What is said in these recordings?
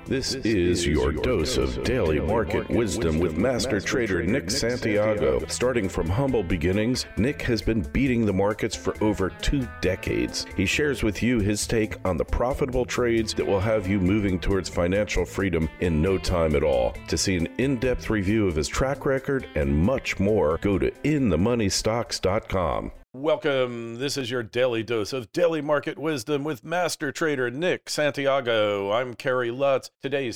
This is your dose of daily market wisdom with master trader Nick Santiago. Starting from humble beginnings, Nick has been beating the markets for over 2 decades. He shares with you his take on the profitable trades that will have you moving towards financial freedom in no time at all. To see an in-depth review of his track record and much more, go to inthemoneystocks.com. Welcome. This is your daily dose of daily market wisdom with master trader Nick Santiago. I'm Kerry Lutz. Today's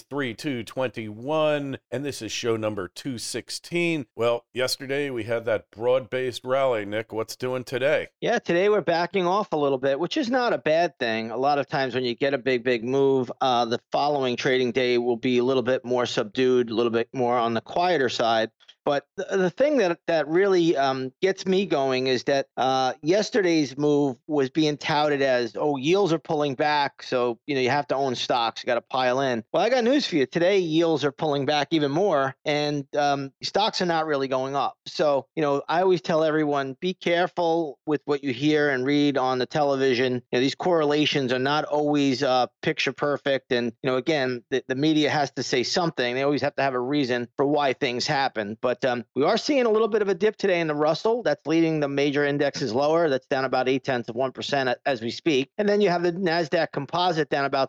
3/2/21, and this is show number 216. Well, yesterday we had that broad-based rally. Nick, what's doing today? Yeah, today we're backing off a little bit, which is not a bad thing. A lot of times when you get a big move, the following trading day will be a little bit more subdued, a little bit more on the quieter side. But the thing that really gets me going is that yesterday's move was being touted as, oh, yields are pulling back, so you have to own stocks, you got to pile in. Well, I got news for you. Today, yields are pulling back even more, and stocks are not really going up. So, I always tell everyone, be careful with what you hear and read on the television. These correlations are not always picture perfect, and again, the media has to say something. They always have to have a reason for why things happen. But we are seeing a little bit of a dip today in the Russell. That's leading the major indexes lower. That's down about 0.8% as we speak. And then you have the NASDAQ composite down about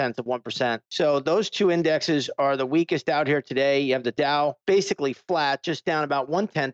0.7%. So those two indexes are the weakest out here today. You have the Dow basically flat, just down about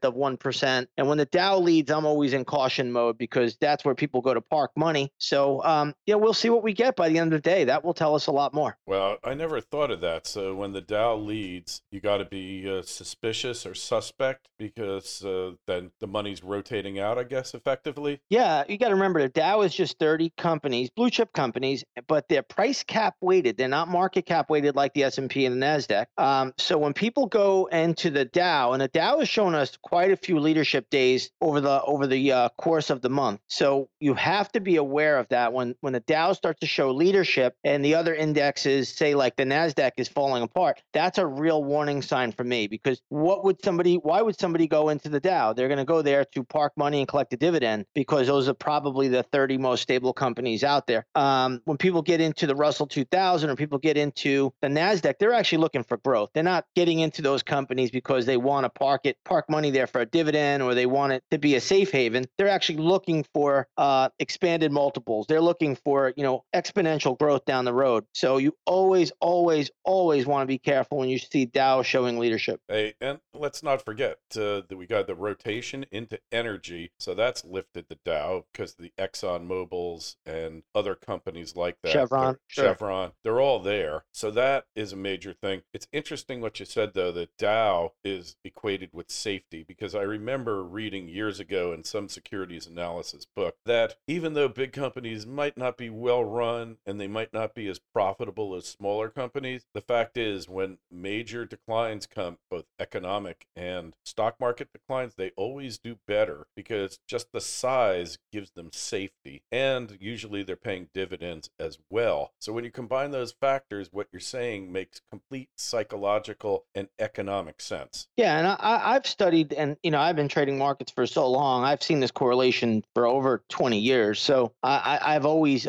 0.1%. And when the Dow leads, I'm always in caution mode because that's where people go to park money. So, we'll see what we get by the end of the day. That will tell us a lot more. Well, I never thought of that. So when the Dow leads, you got to be suspicious or suspect because then the money's rotating out, I guess, effectively. Yeah, you got to remember the Dow is just 30 companies, blue chip companies, but they're price cap weighted. They're not market cap weighted like the S&P and the NASDAQ. So when people go into the Dow, and the Dow has shown us quite a few leadership days over the course of the month. So you have to be aware of that when the Dow starts to show leadership and the other indexes, say like the NASDAQ, is falling apart. That's a real warning sign for me because why would somebody go into the Dow? They're going to go there to park money and collect a dividend because those are probably the 30 most stable companies out there. When people get into the Russell 2000 or people get into the NASDAQ, they're actually looking for growth. They're not getting into those companies because they want to park money there for a dividend or they want it to be a safe haven. They're actually looking for expanded multiples. They're looking for, exponential growth down the road. So you always want to be careful when you see Dow showing leadership. Hey, and let's not forget that we got the rotation into energy. So that's lifted the Dow because the Exxon Mobils and other companies like that. Chevron, they're all there. So that is a major thing. It's interesting what you said, though, that Dow is equated with safety because I remember reading years ago in some securities analysis book that even though big companies might not be well run and they might not be as profitable as smaller companies, the fact is when major declines come, both economic and stock market declines, they always do better because just the size gives them safety, and usually they're paying dividends as well. So when you combine those factors, what you're saying makes complete psychological and economic sense. Yeah, and I've studied, and I've been trading markets for so long. I've seen this correlation for over 20 years. So I've always,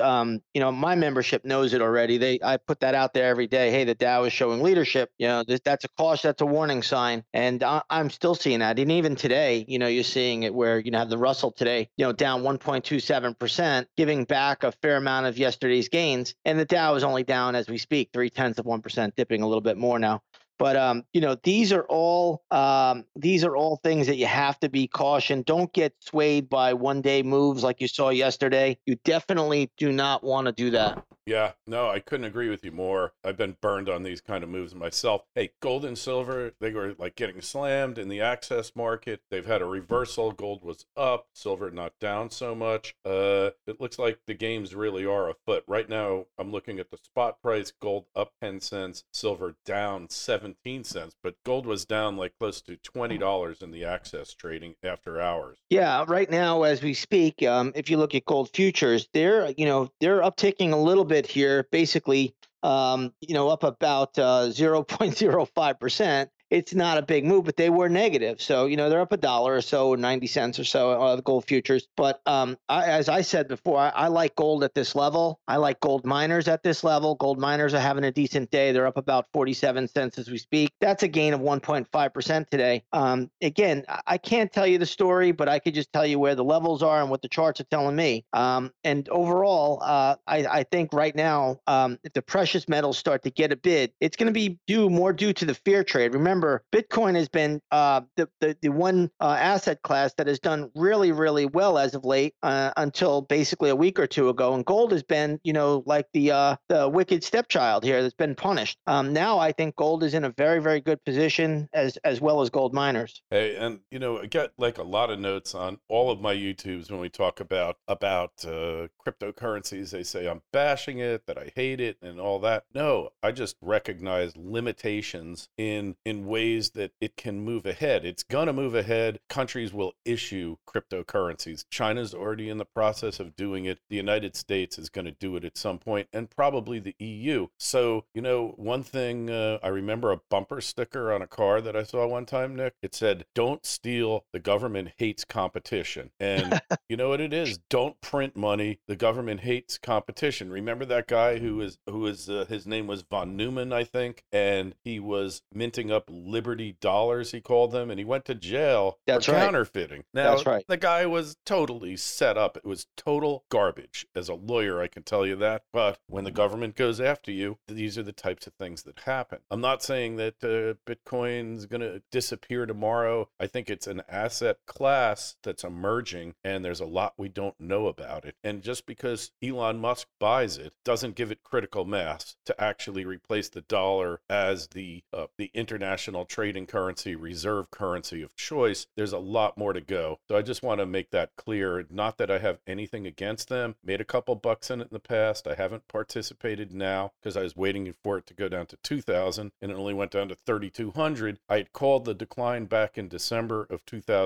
my membership knows it already. I put that out there every day. Hey, the Dow is showing leadership. That's a caution, that's a warning sign, and I'm still seeing that. And even today, you're seeing it where have the Russell today, down 1.27%, giving back a fair amount of yesterday's gains, and the Dow is only down as we speak 0.3%, dipping a little bit more now. But these are all things that you have to be cautioned. Don't get swayed by one-day moves like you saw yesterday. You definitely do not want to do that. Yeah, no, I couldn't agree with you more. I've been burned on these kind of moves myself. Hey, gold and silver, they were like getting slammed in the access market. They've had a reversal. Gold was up, silver not down so much. It looks like the games really are afoot. Right now, I'm looking at the spot price, gold up 10 cents, silver down 17 cents, but gold was down like close to $20 in the access trading after hours. Yeah, right now as we speak, if you look at gold futures, they're upticking a little bit here, basically, up about 0.05%. it's not a big move, but they were negative. So, they're up $1 or so, 90 cents or so, the gold futures. But as I said before, I like gold at this level. I like gold miners at this level. Gold miners are having a decent day. They're up about 47 cents as we speak. That's a gain of 1.5% today. Again, I can't tell you the story, but I could just tell you where the levels are and what the charts are telling me. And overall, I think right now, if the precious metals start to get a bid, it's going to be more due to the fear trade. Remember, Bitcoin has been the one asset class that has done really, really well as of late until basically a week or two ago. And gold has been, like the wicked stepchild here that's been punished. Now I think gold is in a very, very good position as well as gold miners. Hey, and I get like a lot of notes on all of my YouTubes when we talk about cryptocurrencies. They say I'm bashing it, that I hate it, and all that. No, I just recognize limitations in ways that it can move ahead. It's gonna move ahead. Countries will issue cryptocurrencies. China's already in the process of doing it. The United States is going to do it at some point, and probably the EU. So, one thing, I remember a bumper sticker on a car that I saw one time, Nick. It said, "Don't steal. The government hates competition." And you know what it is? Don't print money. The government hates competition. Remember that guy who was his name was von Neumann, I think, and he was minting up Liberty dollars, he called them, and he went to jail for counterfeiting. Now, that's right. The guy was totally set up. It was total garbage. As a lawyer, I can tell you that. But when the government goes after you, these are the types of things that happen. I'm not saying that Bitcoin's going to disappear tomorrow. I think it's an asset class that's emerging, and there's a lot we don't know about it. And just because Elon Musk buys it doesn't give it critical mass to actually replace the dollar as the international trading currency, reserve currency of choice. There's a lot more to go. So I just want to make that clear. Not that I have anything against them. Made a couple bucks in it in the past. I haven't participated now because I was waiting for it to go down to 2,000 and it only went down to 3,200. I had called the decline back in December of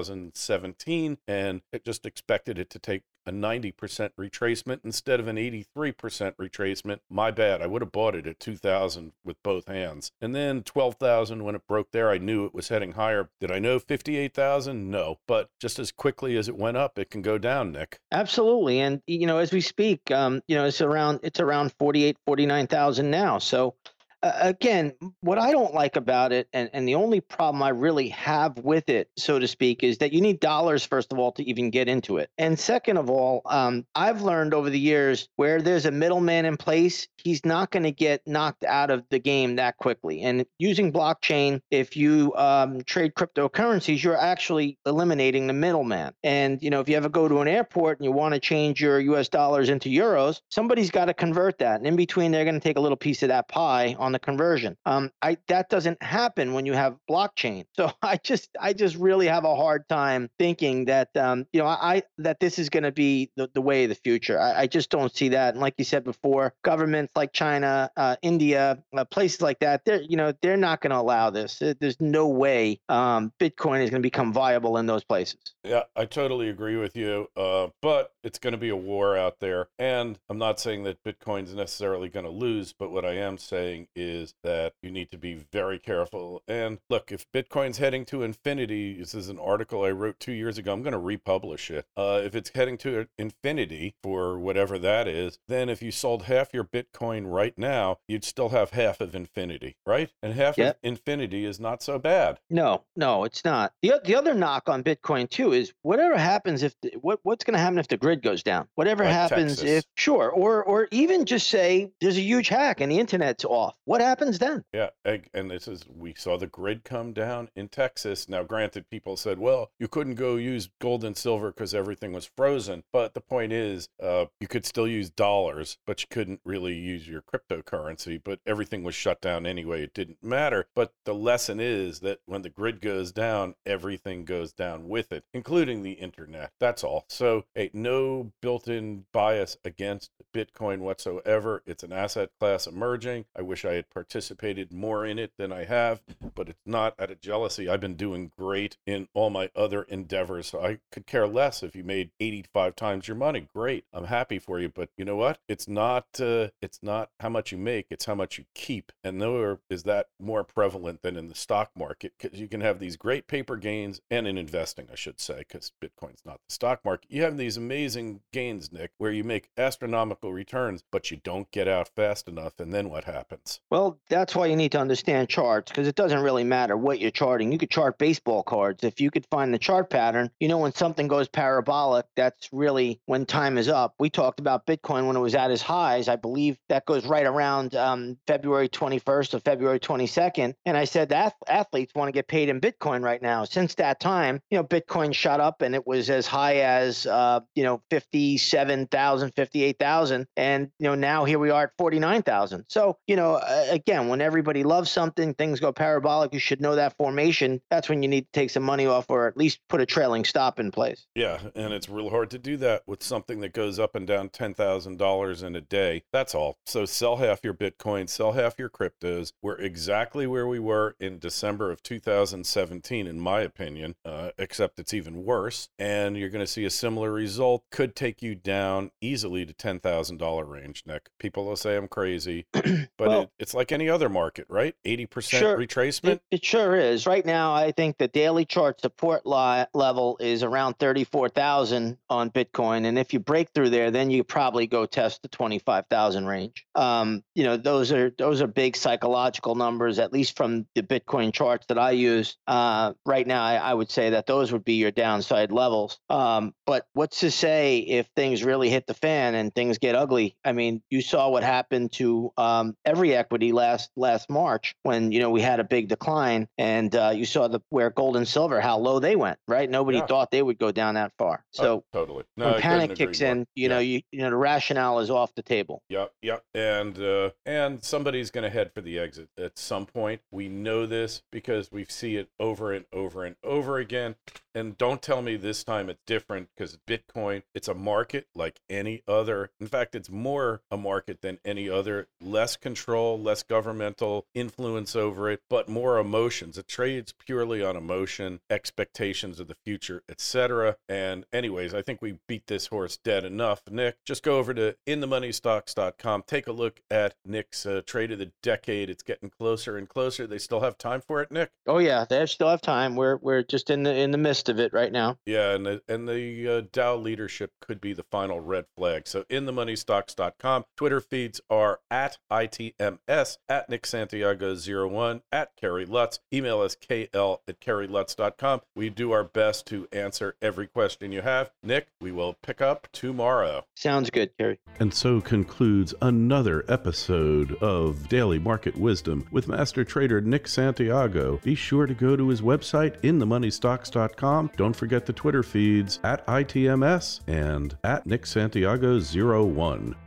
2017 and it just expected it to take a 90% retracement instead of an 83% retracement. My bad. I would have bought it at 2,000 with both hands. And then 12,000 when it broke there, I knew it was heading higher. Did I know 58,000? No. But just as quickly as it went up, it can go down, Nick. Absolutely. And, as we speak, it's around 48, 49,000 now. So, again, what I don't like about it, and the only problem I really have with it, so to speak, is that you need dollars, first of all, to even get into it. And second of all, I've learned over the years where there's a middleman in place, he's not going to get knocked out of the game that quickly. And using blockchain, if you trade cryptocurrencies, you're actually eliminating the middleman. And, if you ever go to an airport and you want to change your US dollars into euros, somebody's got to convert that. And in between, they're going to take a little piece of that pie on the conversion. That doesn't happen when you have blockchain. So I just really have a hard time thinking that that this is going to be the way of the future. I just don't see that. And like you said before, governments like China, India, places like that, they're not going to allow this. There's no way Bitcoin is going to become viable in those places. Yeah, I totally agree with you. But it's going to be a war out there. And I'm not saying that Bitcoin's necessarily going to lose, but what I am saying is that you need to be very careful. And look, if Bitcoin's heading to infinity, this is an article I wrote 2 years ago, I'm going to republish it. If it's heading to infinity for whatever that is, then if you sold half your Bitcoin right now, you'd still have half of infinity, right? And half of infinity is not so bad. No, it's not. The other knock on Bitcoin too is whatever happens if what's going to happen if the grid goes down? Whatever like happens Texas. Or even just say there's a huge hack and the internet's off. What happens then? Yeah, and we saw the grid come down in Texas. Now, granted, people said, well, you couldn't go use gold and silver because everything was frozen. But the point is, you could still use dollars, but you couldn't really use your cryptocurrency. But everything was shut down anyway. It didn't matter. But the lesson is that when the grid goes down, everything goes down with it, including the internet. That's all. So, no built-in bias against Bitcoin whatsoever. It's an asset class emerging. I wish I had participated more in it than I have, but it's not out of jealousy. I've been doing great in all my other endeavors. So I could care less if you made 85 times your money. Great. I'm happy for you. But you know what? It's not how much you make, it's how much you keep. And nowhere is that more prevalent than in the stock market, because you can have these great paper gains, and in investing, I should say, because Bitcoin's not the stock market. You have these amazing gains, Nick, where you make astronomical returns, but you don't get out fast enough. And then what happens? Well, that's why you need to understand charts, because it doesn't really matter what you're charting. You could chart baseball cards. If you could find the chart pattern, you know when something goes parabolic, that's really when time is up. We talked about Bitcoin when it was at its highs. I believe that goes right around February 21st or February 22nd. And I said that athletes want to get paid in Bitcoin right now. Since that time, Bitcoin shot up and it was as high as, 57,000, 58,000. And, now here we are at 49,000. So, again, when everybody loves something, things go parabolic, you should know that formation. That's when you need to take some money off, or at least put a trailing stop in place. Yeah. And it's real hard to do that with something that goes up and down $10,000 in a day. That's all. So sell half your Bitcoin, sell half your cryptos. We're exactly where we were in December of 2017, in my opinion, except it's even worse. And you're going to see a similar result. Could take you down easily to $10,000 range, Nick. People will say I'm crazy, but it's like any other market, right? 80% retracement. It sure is. Right now, I think the daily chart support level is around 34,000 on Bitcoin. And if you break through there, then you probably go test the 25,000 range. Those are big psychological numbers, at least from the Bitcoin charts that I use. Right now, I would say that those would be your downside levels. But what's to say if things really hit the fan and things get ugly? I mean, you saw what happened to every equity last March when we had a big decline, and you saw where gold and silver, how low they went. Right? Nobody thought they would go down that far. So totally. No, when panic kicks in, the rationale is off the table. Yep. And somebody's going to head for the exit at some point. We know this because we see it over and over and over again. And don't tell me this time it's different, because Bitcoin, it's a market like any other. In fact, it's more a market than any other. Less control, less governmental influence over it, but more emotions. It trades purely on emotion, expectations of the future, etc. And anyways, I think we beat this horse dead enough. Nick, just go over to inthemoneystocks.com. Take a look at Nick's trade of the decade. It's getting closer and closer. They still have time for it, Nick? Oh yeah, they still have time. We're just in the midst of it right now. Yeah, and the Dow leadership could be the final red flag. So inthemoneystocks.com. Twitter feeds are at ITMS, at Nick Santiago01, at Kerry Lutz. Email us KL@KerryLutz.com. We do our best to answer every question you have. Nick, we will pick up tomorrow. Sounds good, Kerry. And so concludes another episode of Daily Market Wisdom with Master Trader Nick Santiago. Be sure to go to his website, inthemoneystocks.com. Don't forget the Twitter feeds at ITMS and at Nick Santiago01.